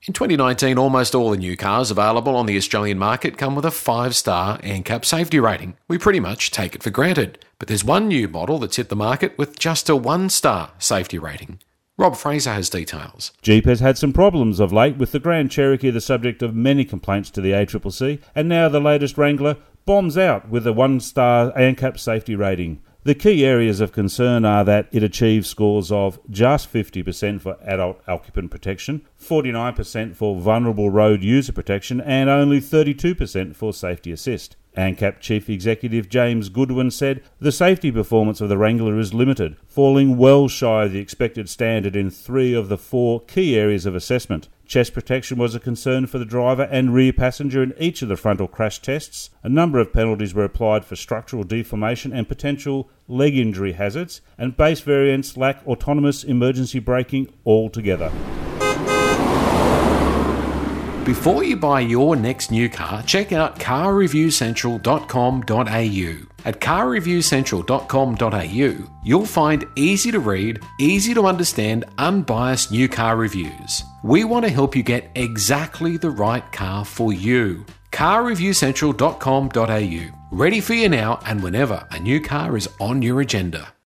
In 2019, almost all the new cars available on the Australian market come with a 5-star ANCAP safety rating. We pretty much take it for granted. But there's one new model that's hit the market with just a 1-star safety rating. Rob Fraser has details. Jeep has had some problems of late, with the Grand Cherokee the subject of many complaints to the ACCC, and now the latest Wrangler bombs out with a 1-star ANCAP safety rating. The key areas of concern are that it achieves scores of just 50% for adult occupant protection, 49% for vulnerable road user protection, and only 32% for safety assist. ANCAP Chief Executive James Goodwin said the safety performance of the Wrangler is limited, falling well shy of the expected standard in 3 of the 4 key areas of assessment. Chest protection was a concern for the driver and rear passenger in each of the frontal crash tests. A number of penalties were applied for structural deformation and potential leg injury hazards, and base variants lack autonomous emergency braking altogether. Before you buy your next new car, check out carreviewcentral.com.au. At carreviewcentral.com.au, you'll find easy to read, easy to understand, unbiased new car reviews. We want to help you get exactly the right car for you. carreviewcentral.com.au. Ready for you now and whenever a new car is on your agenda.